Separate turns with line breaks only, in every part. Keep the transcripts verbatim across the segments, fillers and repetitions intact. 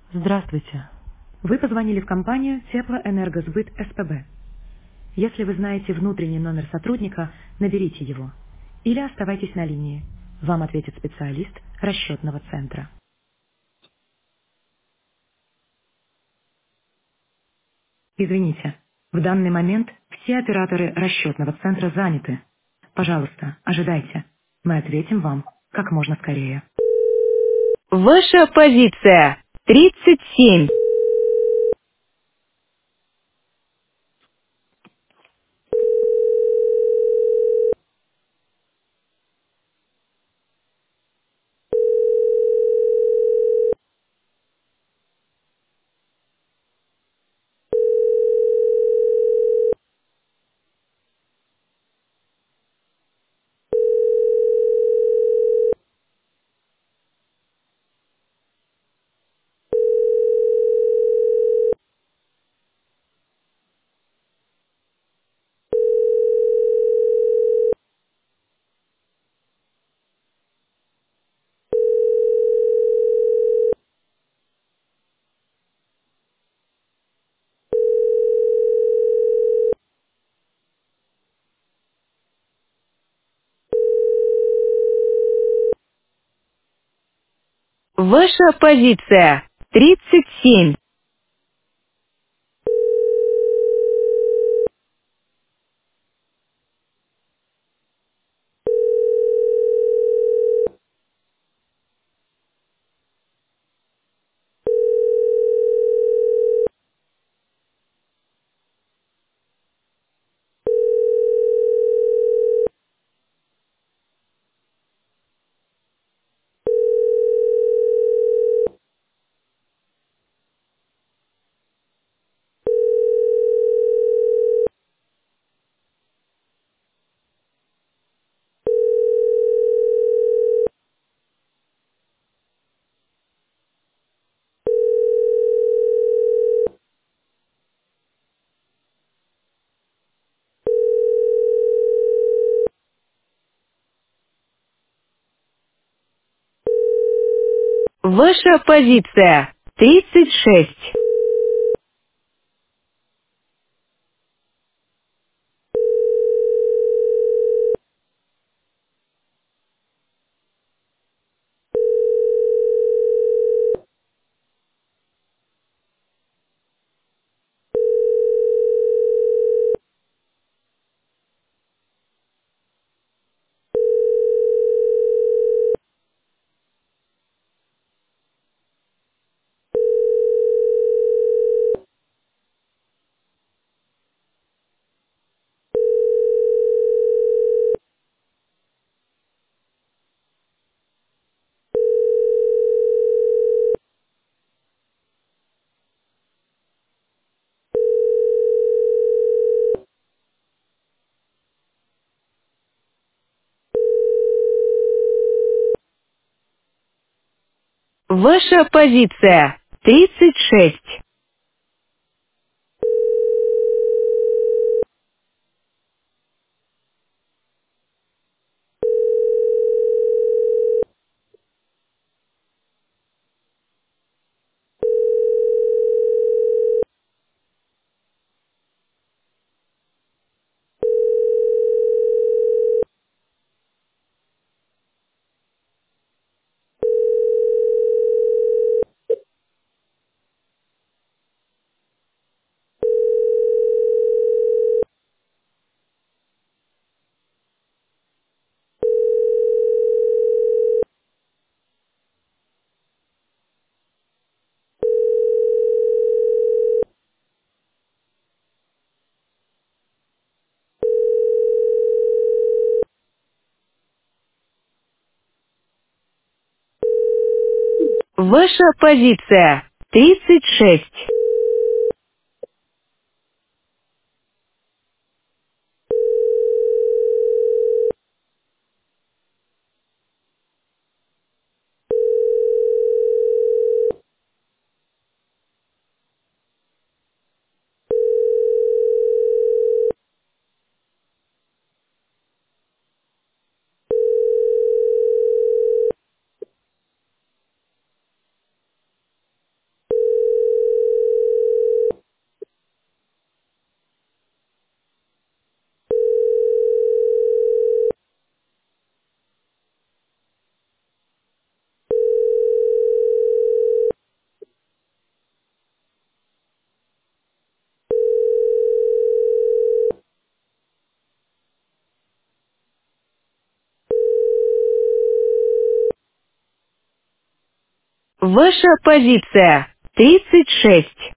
Здравствуйте. Вы позвонили в компанию Теплоэнергосбыт СПБ. Если вы знаете внутренний номер сотрудника, наберите его. Или оставайтесь на линии. Вам ответит специалист расчетного центра. Извините, в данный момент все операторы расчетного центра заняты. Пожалуйста, ожидайте. Мы ответим вам как можно скорее. Ваша позиция тридцать семь. Ваша позиция тридцать семь. Ваша позиция тридцать шесть. Ваша позиция тридцать шесть. Ваша позиция тридцать шесть. Ваша позиция тридцать шесть.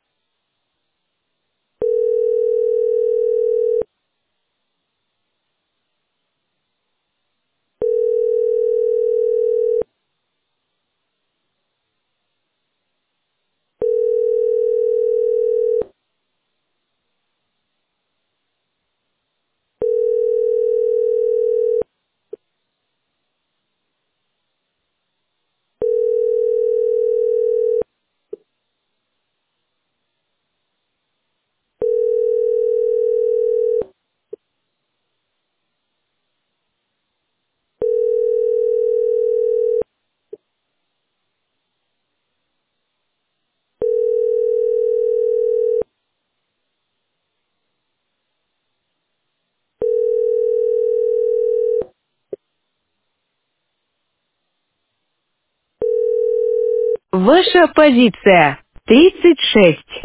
Ваша позиция тридцать шесть.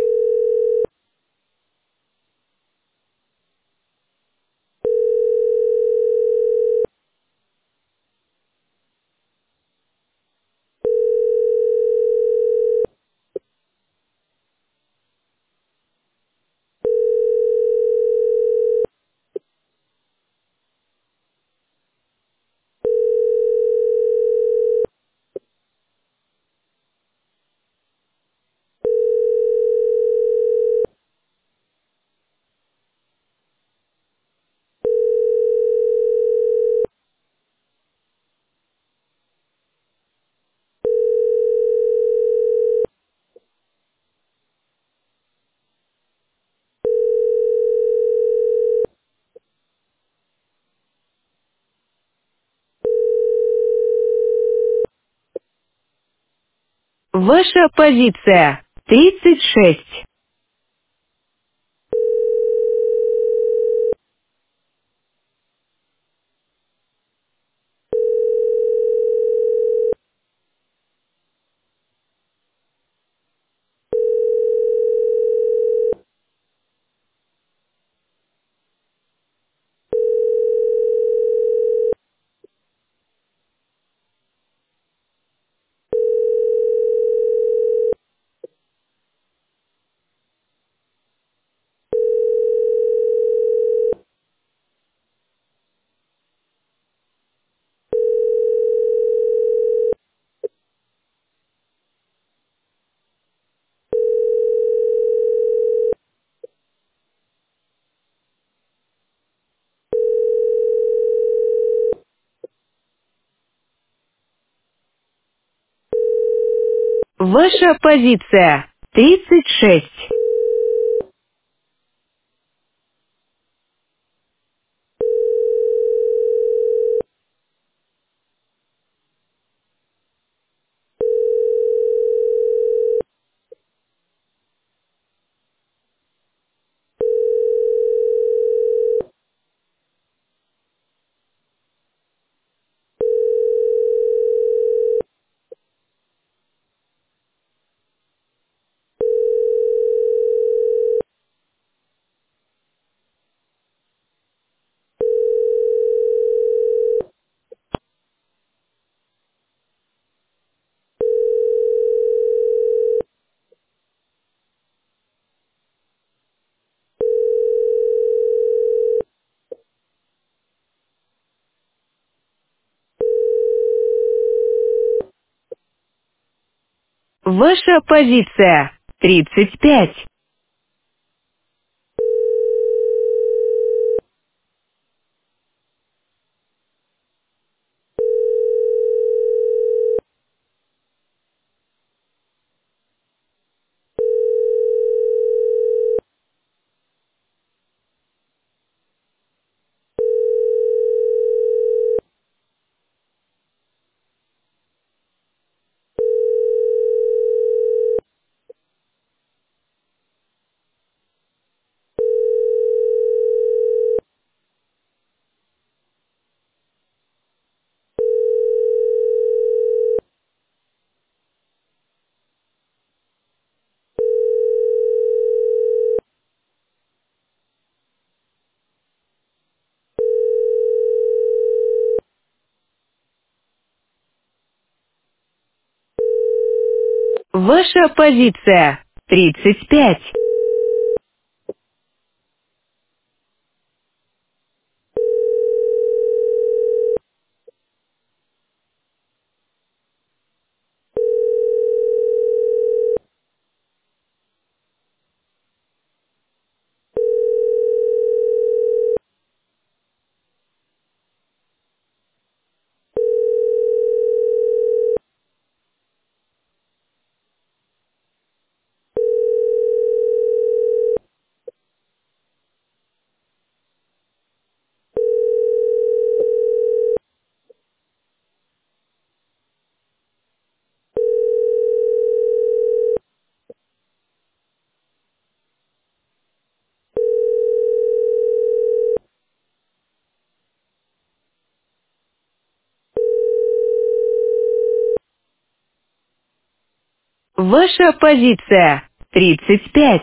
Ваша позиция тридцать шесть. Ваша позиция тридцать шесть. Ваша позиция тридцать пять. Ваша позиция тридцать пять. Ваша позиция тридцать пять.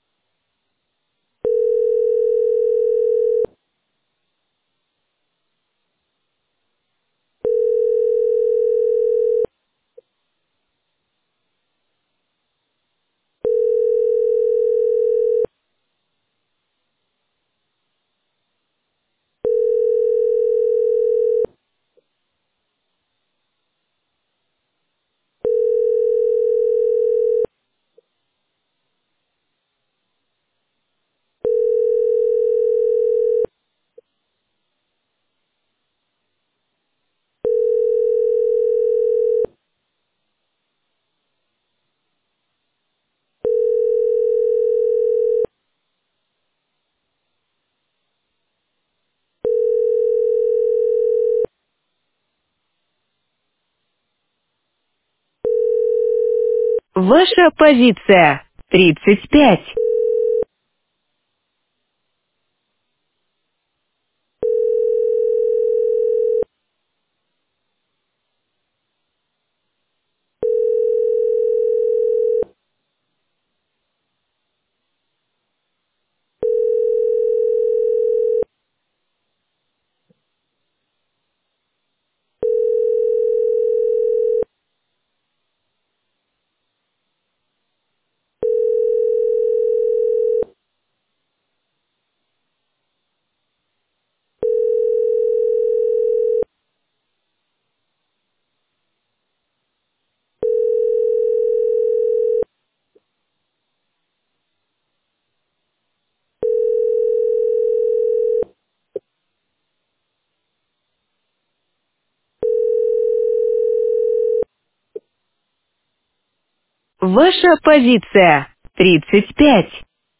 Ваша позиция тридцать пять. Ваша позиция тридцать пять.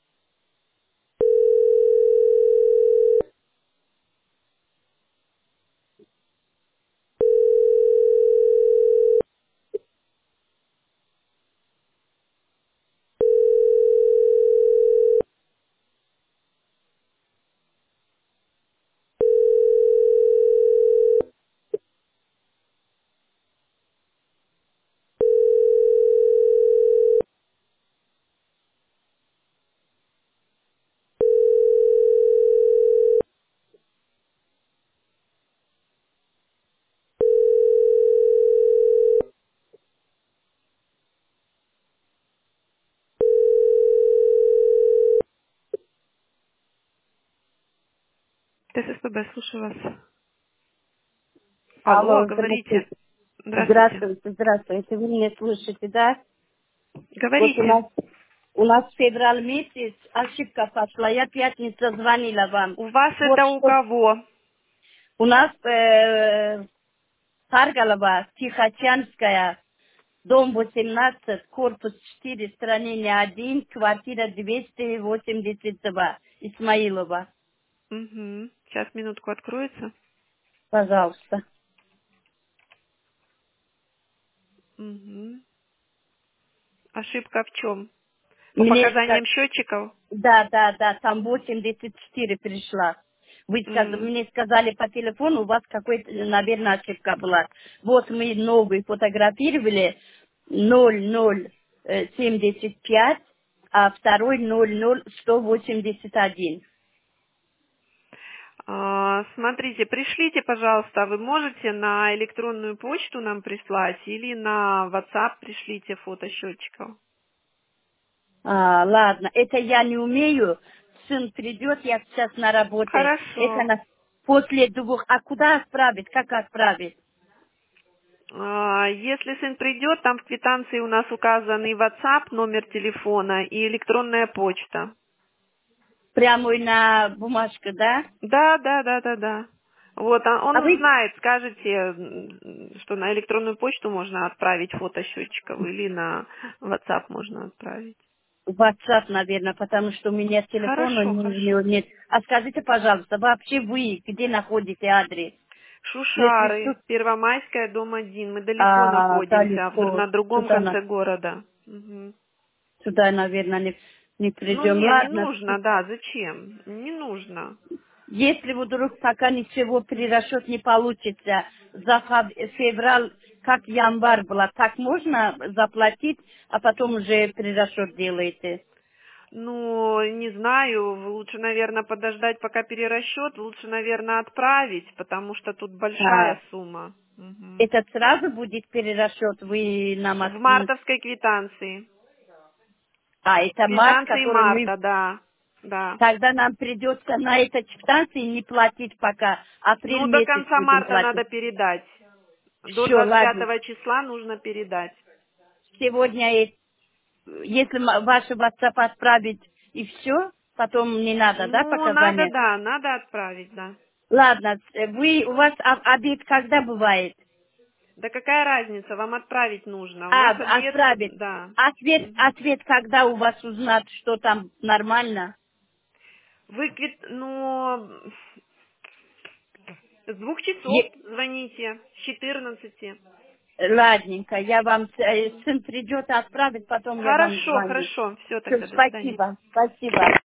ТСПБ, слушаю вас. Алло,
Алло,
говорите.
здравствуйте.
Здравствуйте.
Здравствуйте, здравствуйте. Вы меня слышите, да? Вот у
Говорите.
нас, у нас февраль месяц, ошибка пошла. Я пятница звонила вам.
У вас
Вот
это у
что
кого?
у нас э, Таргалова, Тихоочанская, дом восемнадцать, корпус четыре, строение один, квартира двести восемьдесят два, Исмаилова.
Угу. Сейчас минутку откроется.
Пожалуйста.
Угу. Ошибка в чем? По
Мне
показаниям счетчиков?
Да, да, да, там восемьдесят четыре пришла. Вы сказ-
М.
мне сказали по телефону, у вас какой-то, наверное, ошибка была. Вот мы новый фотографировали ноль ноль семьдесят пять, а второй ноль ноль сто восемьдесят один.
А, смотрите, пришлите, пожалуйста, вы можете на электронную почту нам прислать или на WhatsApp пришлите фото счетчиков.
А, ладно, это я не умею. Сын придет, я сейчас на работе. Это
Хорошо.
на после двух. А куда отправить? Как отправить?
А, Если сын придет, там в квитанции у нас указан и WhatsApp, номер телефона, и электронная почта.
Прямо и на бумажку, да?
Да, да, да, да, да. Вот, а
А
он
вы
узнает, скажете, м, что на электронную почту можно отправить фото счетчиков или на WhatsApp можно отправить.
в WhatsApp, наверное, потому что у меня телефона
Хорошо,
не-
хорошо.
не- нет. А скажите, пожалуйста, вообще вы где находите адрес? Если
Шушары,
что,
Первомайская, дом один. Мы далеко
а,
находимся, в др-
далеко,
на другом
сюда, на-
конце города. Мгм.
сюда, наверное, не, не
Ну
придем.
не, не
Ладно,
нужно, да, зачем? Не нужно.
если вдруг пока ничего перерасчет не получится, за фав- февраль, как январь было, так можно заплатить, а потом уже перерасчет делаете?
Ну, не знаю, лучше, наверное, подождать, пока перерасчет, лучше, наверное, отправить, потому что тут
А,
большая сумма. Мгм.
это сразу будет перерасчет, вы нам
В
от- м,
мартовской квитанции.
а,
В
это март,
квитанции
который мы,
марта, да, да.
тогда нам придется на этой квитанции не платить пока, апрель
Ну, до
месяц
конца
будем
марта
платить.
надо передать. До
Все,
двадцать
ладно.
пятого числа нужно передать.
Сегодня, э, если м- ваш WhatsApp отправить и все, потом не надо, да,
Ну, надо,
показания?
да, надо отправить, да.
Ладно, э, вы, у вас а- обед когда бывает?
Да какая разница, вам отправить нужно. У
А,
нас обед,
отправить.
да.
Ответ,
Мгм.
ответ, когда у вас узнать, что там нормально?
Вы, квит- ну, с двух часов
Е-
звоните, с четырнадцати.
ладненько, я вам, э, сын придет отправить, потом я вам
Хорошо,
звоню.
хорошо. Все
Всё,
тогда, до свидания.
спасибо, спасибо.